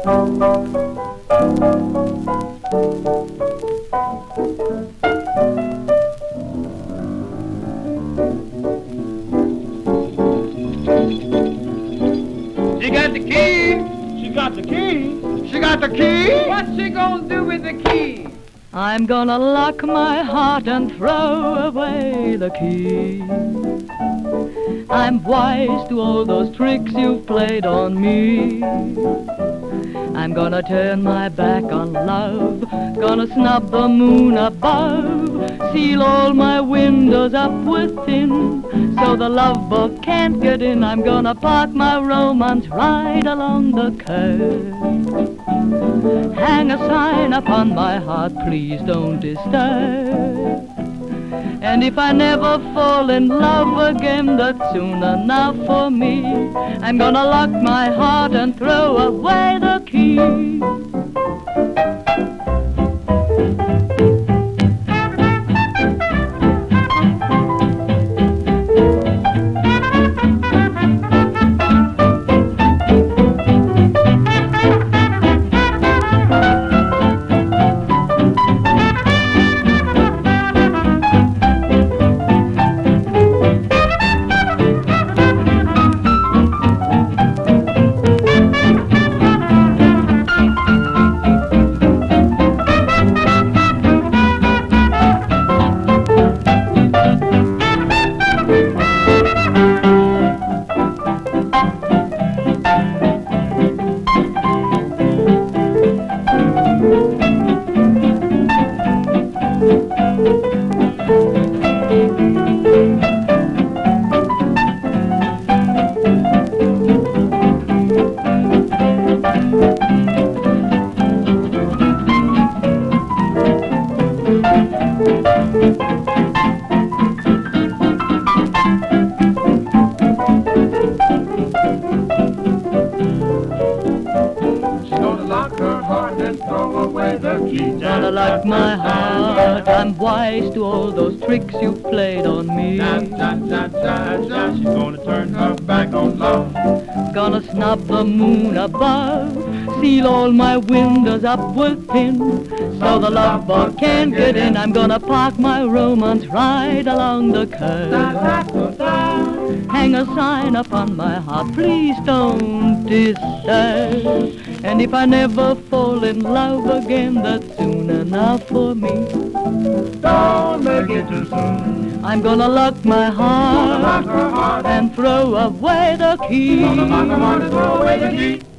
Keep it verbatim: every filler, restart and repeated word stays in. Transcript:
She got the key. She got the key. She got the key. What's she gonna do with the key? I'm gonna lock my heart and throw away the key. I'm wise to all those tricks you've played on me. I'm gonna turn my back on love, gonna snub the moon above, seal all my windows up within, so the love bug can't get in. I'm gonna park my romance right along the curb, hang a sign upon my heart, please don't disturb. And if I never fall in love again, that's soon enough for me. I'm gonna lock my heart and throw away the key. Gonna lock my heart, I'm wise to all those tricks you played on me. Ja, ja, ja, ja, ja. She's gonna turn her back on love. Gonna snub the moon above, seal all my windows up with pin, so the love bug can't get in. I'm gonna park my romance right along the curb, hang a sign upon my heart, please don't disturb. And if I never fall in love again, that's soon enough for me. Don't make it too soon. I'm gonna lock my heart, Gonna lock her heart and throw away the key. Gonna lock her heart and throw away the key.